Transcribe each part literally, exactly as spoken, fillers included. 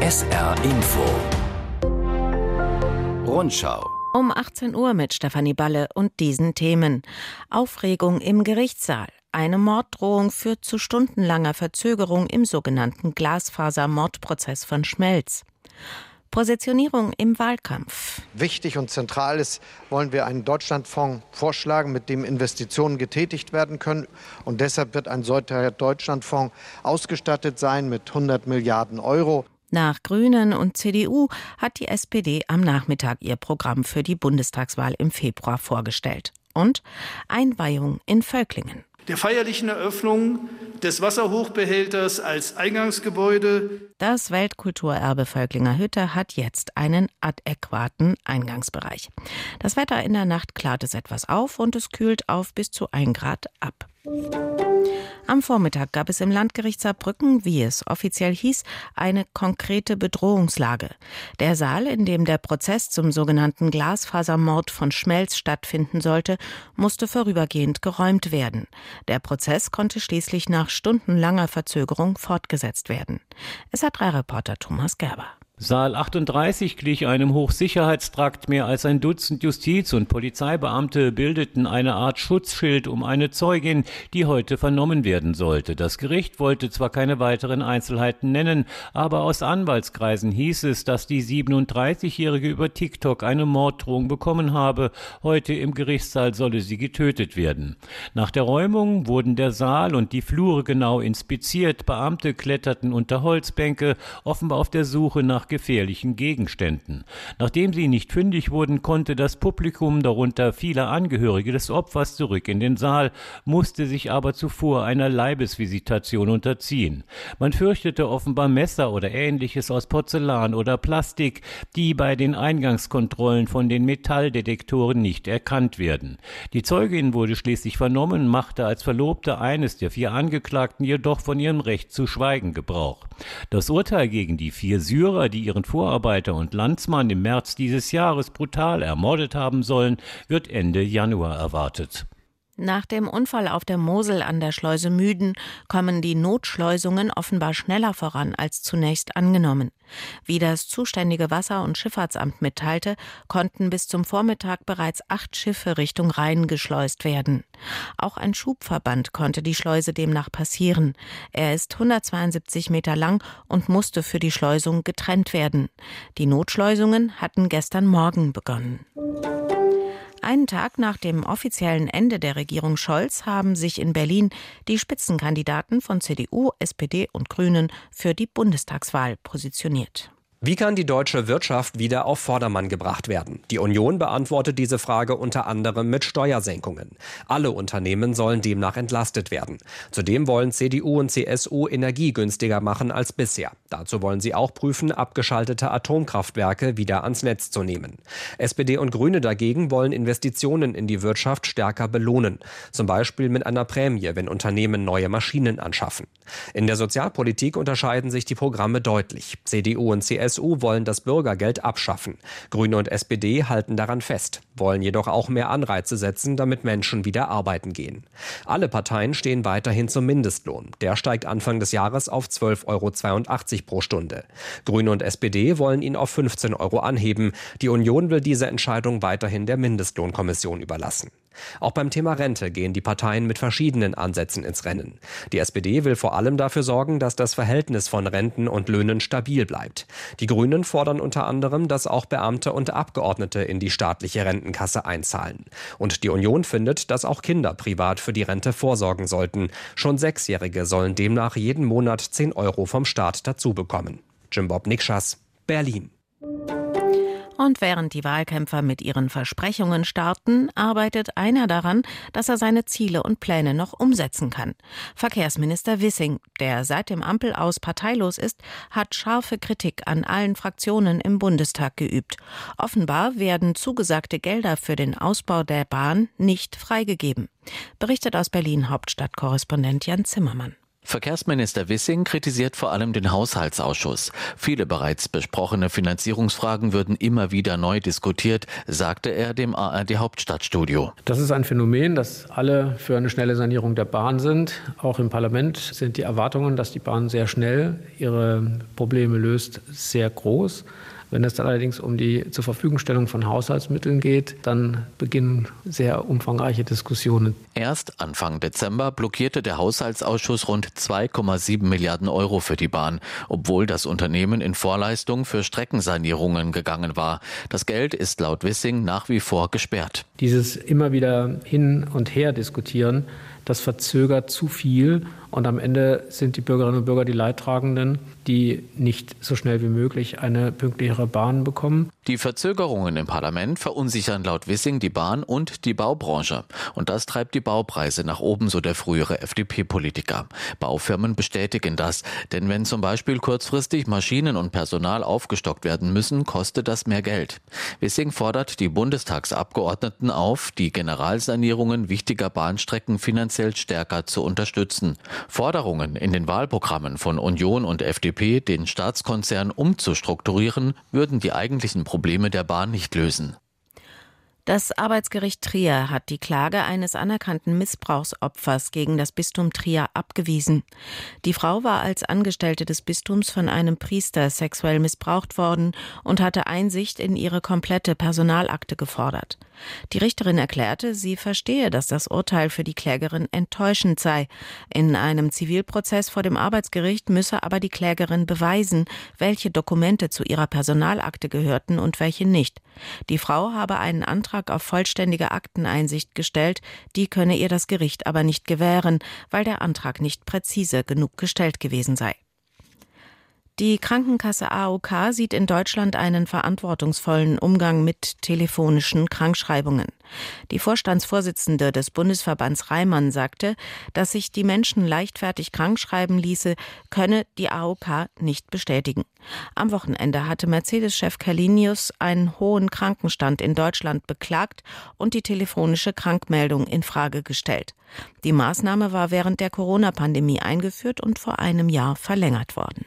S R Info Rundschau Um achtzehn Uhr mit Stefanie Balle und diesen Themen. Aufregung im Gerichtssaal. Eine Morddrohung führt zu stundenlanger Verzögerung im sogenannten Glasfaser-Mordprozess von Schmelz. Positionierung im Wahlkampf. Wichtig und zentral ist, wollen wir einen Deutschlandfonds vorschlagen, mit dem Investitionen getätigt werden können. Und deshalb wird ein solcher Deutschlandfonds ausgestattet sein mit hundert Milliarden Euro. Nach Grünen und C D U hat die S P D am Nachmittag ihr Programm für die Bundestagswahl im Februar vorgestellt. Und Einweihung in Völklingen. Der feierlichen Eröffnung des Wasserhochbehälters als Eingangsgebäude. Das Weltkulturerbe Völklinger Hütte hat jetzt einen adäquaten Eingangsbereich. Das Wetter in der Nacht klart es etwas auf und es kühlt auf bis zu ein Grad ab. Am Vormittag gab es im Landgericht Saarbrücken, wie es offiziell hieß, eine konkrete Bedrohungslage. Der Saal, in dem der Prozess zum sogenannten Glasfasermord von Schmelz stattfinden sollte, musste vorübergehend geräumt werden. Der Prozess konnte schließlich nach stundenlanger Verzögerung fortgesetzt werden. S R drei Reporter Thomas Gerber. Saal achtunddreißig glich einem Hochsicherheitstrakt. Mehr als ein Dutzend Justiz- und Polizeibeamte bildeten eine Art Schutzschild um eine Zeugin, die heute vernommen werden sollte. Das Gericht wollte zwar keine weiteren Einzelheiten nennen, aber aus Anwaltskreisen hieß es, dass die siebenunddreißigjährige über TikTok eine Morddrohung bekommen habe. Heute im Gerichtssaal solle sie getötet werden. Nach der Räumung wurden der Saal und die Flure genau inspiziert. Beamte kletterten unter Holzbänke, offenbar auf der Suche nach gefährlichen Gegenständen. Nachdem sie nicht fündig wurden, konnte das Publikum, darunter viele Angehörige des Opfers, zurück in den Saal, musste sich aber zuvor einer Leibesvisitation unterziehen. Man fürchtete offenbar Messer oder Ähnliches aus Porzellan oder Plastik, die bei den Eingangskontrollen von den Metalldetektoren nicht erkannt werden. Die Zeugin wurde schließlich vernommen, machte als Verlobte eines der vier Angeklagten jedoch von ihrem Recht zu schweigen Gebrauch. Das Urteil gegen die vier Syrer, die ihren Vorarbeiter und Landsmann im März dieses Jahres brutal ermordet haben sollen, wird Ende Januar erwartet. Nach dem Unfall auf der Mosel an der Schleuse Müden kommen die Notschleusungen offenbar schneller voran als zunächst angenommen. Wie das zuständige Wasser- und Schifffahrtsamt mitteilte, konnten bis zum Vormittag bereits acht Schiffe Richtung Rhein geschleust werden. Auch ein Schubverband konnte die Schleuse demnach passieren. Er ist hundertzweiundsiebzig Meter lang und musste für die Schleusung getrennt werden. Die Notschleusungen hatten gestern Morgen begonnen. Einen Tag nach dem offiziellen Ende der Regierung Scholz haben sich in Berlin die Spitzenkandidaten von C D U, S P D und Grünen für die Bundestagswahl positioniert. Wie kann die deutsche Wirtschaft wieder auf Vordermann gebracht werden? Die Union beantwortet diese Frage unter anderem mit Steuersenkungen. Alle Unternehmen sollen demnach entlastet werden. Zudem wollen C D U und C S U Energie günstiger machen als bisher. Dazu wollen sie auch prüfen, abgeschaltete Atomkraftwerke wieder ans Netz zu nehmen. S P D und Grüne dagegen wollen Investitionen in die Wirtschaft stärker belohnen. Zum Beispiel mit einer Prämie, wenn Unternehmen neue Maschinen anschaffen. In der Sozialpolitik unterscheiden sich die Programme deutlich. C D U und C S U wollen das Bürgergeld abschaffen. Grüne und S P D halten daran fest, wollen jedoch auch mehr Anreize setzen, damit Menschen wieder arbeiten gehen. Alle Parteien stehen weiterhin zum Mindestlohn. Der steigt Anfang des Jahres auf zwölf Euro zweiundachtzig pro Stunde. Grüne und S P D wollen ihn auf fünfzehn Euro anheben. Die Union will diese Entscheidung weiterhin der Mindestlohnkommission überlassen. Auch beim Thema Rente gehen die Parteien mit verschiedenen Ansätzen ins Rennen. Die S P D will vor allem dafür sorgen, dass das Verhältnis von Renten und Löhnen stabil bleibt. Die Grünen fordern unter anderem, dass auch Beamte und Abgeordnete in die staatliche Rentenkasse einzahlen. Und die Union findet, dass auch Kinder privat für die Rente vorsorgen sollten. Schon Sechsjährige sollen demnach jeden Monat zehn Euro vom Staat dazu bekommen. Jim Bob Nikschas, Berlin. Und während die Wahlkämpfer mit ihren Versprechungen starten, arbeitet einer daran, dass er seine Ziele und Pläne noch umsetzen kann. Verkehrsminister Wissing, der seit dem Ampelaus parteilos ist, hat scharfe Kritik an allen Fraktionen im Bundestag geübt. Offenbar werden zugesagte Gelder für den Ausbau der Bahn nicht freigegeben. Berichtet aus Berlin Hauptstadtkorrespondent Jan Zimmermann. Verkehrsminister Wissing kritisiert vor allem den Haushaltsausschuss. Viele bereits besprochene Finanzierungsfragen würden immer wieder neu diskutiert, sagte er dem A R D-Hauptstadtstudio. Das ist ein Phänomen, dass alle für eine schnelle Sanierung der Bahn sind. Auch im Parlament sind die Erwartungen, dass die Bahn sehr schnell ihre Probleme löst, sehr groß. Wenn es dann allerdings um die zur Verfügungstellung von Haushaltsmitteln geht, dann beginnen sehr umfangreiche Diskussionen. Erst Anfang Dezember blockierte der Haushaltsausschuss rund zwei Komma sieben Milliarden Euro für die Bahn, obwohl das Unternehmen in Vorleistung für Streckensanierungen gegangen war. Das Geld ist laut Wissing nach wie vor gesperrt. Dieses immer wieder hin und her diskutieren, das verzögert zu viel und am Ende sind die Bürgerinnen und Bürger die Leidtragenden, die nicht so schnell wie möglich eine pünktlichere Bahn bekommen. Die Verzögerungen im Parlament verunsichern laut Wissing die Bahn und die Baubranche. Und das treibt die Baupreise nach oben, so der frühere F D P-Politiker. Baufirmen bestätigen das, denn wenn zum Beispiel kurzfristig Maschinen und Personal aufgestockt werden müssen, kostet das mehr Geld. Wissing fordert die Bundestagsabgeordneten auf, die Generalsanierungen wichtiger Bahnstrecken finanziell stärker zu unterstützen. Forderungen in den Wahlprogrammen von Union und F D P, den Staatskonzern umzustrukturieren, würden die eigentlichen Probleme der Bahn nicht lösen. Das Arbeitsgericht Trier hat die Klage eines anerkannten Missbrauchsopfers gegen das Bistum Trier abgewiesen. Die Frau war als Angestellte des Bistums von einem Priester sexuell missbraucht worden und hatte Einsicht in ihre komplette Personalakte gefordert. Die Richterin erklärte, sie verstehe, dass das Urteil für die Klägerin enttäuschend sei. In einem Zivilprozess vor dem Arbeitsgericht müsse aber die Klägerin beweisen, welche Dokumente zu ihrer Personalakte gehörten und welche nicht. Die Frau habe einen Antrag auf vollständige Akteneinsicht gestellt, die könne ihr das Gericht aber nicht gewähren, weil der Antrag nicht präzise genug gestellt gewesen sei. Die Krankenkasse A O K sieht in Deutschland einen verantwortungsvollen Umgang mit telefonischen Krankschreibungen. Die Vorstandsvorsitzende des Bundesverbands Reimann sagte, dass sich die Menschen leichtfertig krankschreiben ließe, könne die A O K nicht bestätigen. Am Wochenende hatte Mercedes-Chef Källenius einen hohen Krankenstand in Deutschland beklagt und die telefonische Krankmeldung in Frage gestellt. Die Maßnahme war während der Corona-Pandemie eingeführt und vor einem Jahr verlängert worden.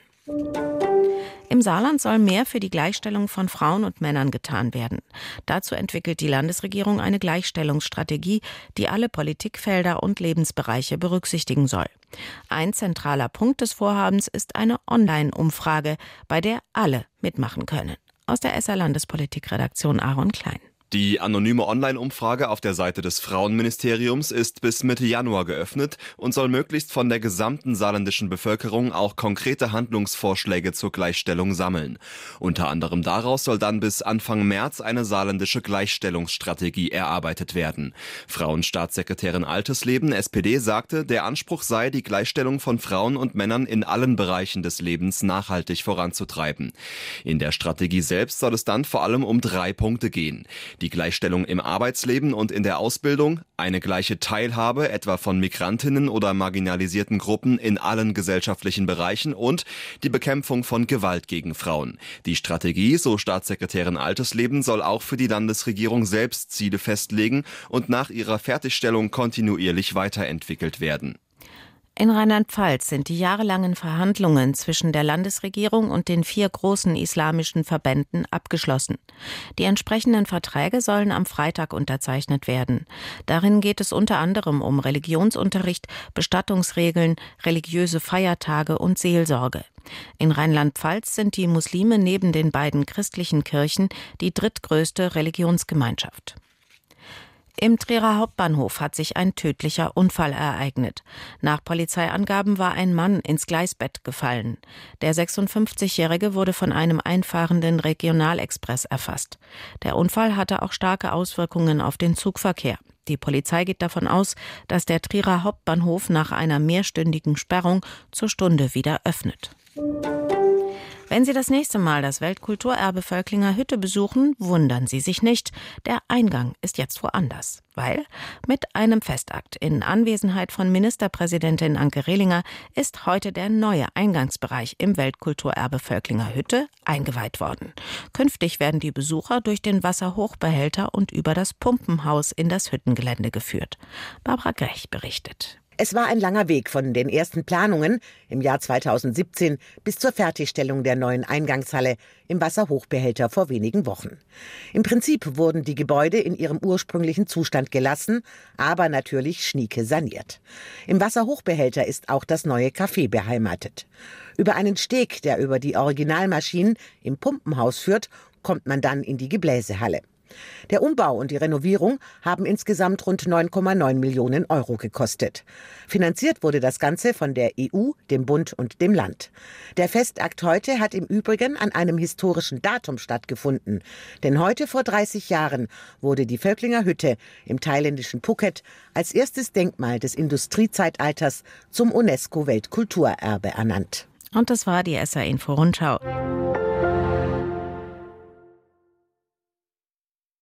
Im Saarland soll mehr für die Gleichstellung von Frauen und Männern getan werden. Dazu entwickelt die Landesregierung eine Gleichstellungsstrategie, die alle Politikfelder und Lebensbereiche berücksichtigen soll. Ein zentraler Punkt des Vorhabens ist eine Online-Umfrage, bei der alle mitmachen können. Aus der S R-Landespolitik-Redaktion Aaron Klein. Die anonyme Online-Umfrage auf der Seite des Frauenministeriums ist bis Mitte Januar geöffnet und soll möglichst von der gesamten saarländischen Bevölkerung auch konkrete Handlungsvorschläge zur Gleichstellung sammeln. Unter anderem daraus soll dann bis Anfang März eine saarländische Gleichstellungsstrategie erarbeitet werden. Frauenstaatssekretärin Altesleben, S P D, sagte, der Anspruch sei, die Gleichstellung von Frauen und Männern in allen Bereichen des Lebens nachhaltig voranzutreiben. In der Strategie selbst soll es dann vor allem um drei Punkte gehen. Die Gleichstellung im Arbeitsleben und in der Ausbildung, eine gleiche Teilhabe etwa von Migrantinnen oder marginalisierten Gruppen in allen gesellschaftlichen Bereichen und die Bekämpfung von Gewalt gegen Frauen. Die Strategie, so Staatssekretärin Altesleben, soll auch für die Landesregierung selbst Ziele festlegen und nach ihrer Fertigstellung kontinuierlich weiterentwickelt werden. In Rheinland-Pfalz sind die jahrelangen Verhandlungen zwischen der Landesregierung und den vier großen islamischen Verbänden abgeschlossen. Die entsprechenden Verträge sollen am Freitag unterzeichnet werden. Darin geht es unter anderem um Religionsunterricht, Bestattungsregeln, religiöse Feiertage und Seelsorge. In Rheinland-Pfalz sind die Muslime neben den beiden christlichen Kirchen die drittgrößte Religionsgemeinschaft. Im Trierer Hauptbahnhof hat sich ein tödlicher Unfall ereignet. Nach Polizeiangaben war ein Mann ins Gleisbett gefallen. Der sechsundfünfzigjährige wurde von einem einfahrenden Regionalexpress erfasst. Der Unfall hatte auch starke Auswirkungen auf den Zugverkehr. Die Polizei geht davon aus, dass der Trierer Hauptbahnhof nach einer mehrstündigen Sperrung zur Stunde wieder öffnet. Wenn Sie das nächste Mal das Weltkulturerbe Völklinger Hütte besuchen, wundern Sie sich nicht. Der Eingang ist jetzt woanders. Weil mit einem Festakt in Anwesenheit von Ministerpräsidentin Anke Rehlinger ist heute der neue Eingangsbereich im Weltkulturerbe Völklinger Hütte eingeweiht worden. Künftig werden die Besucher durch den Wasserhochbehälter und über das Pumpenhaus in das Hüttengelände geführt. Barbara Grech berichtet. Es war ein langer Weg von den ersten Planungen im Jahr zweitausendsiebzehn bis zur Fertigstellung der neuen Eingangshalle im Wasserhochbehälter vor wenigen Wochen. Im Prinzip wurden die Gebäude in ihrem ursprünglichen Zustand gelassen, aber natürlich schnieke saniert. Im Wasserhochbehälter ist auch das neue Café beheimatet. Über einen Steg, der über die Originalmaschinen im Pumpenhaus führt, kommt man dann in die Gebläsehalle. Der Umbau und die Renovierung haben insgesamt rund neun Komma neun Millionen Euro gekostet. Finanziert wurde das Ganze von der E U, dem Bund und dem Land. Der Festakt heute hat im Übrigen an einem historischen Datum stattgefunden. Denn heute vor dreißig Jahren wurde die Völklinger Hütte im thailändischen Phuket als erstes Denkmal des Industriezeitalters zum UNESCO-Weltkulturerbe ernannt. Und das war die S R Info Rundschau.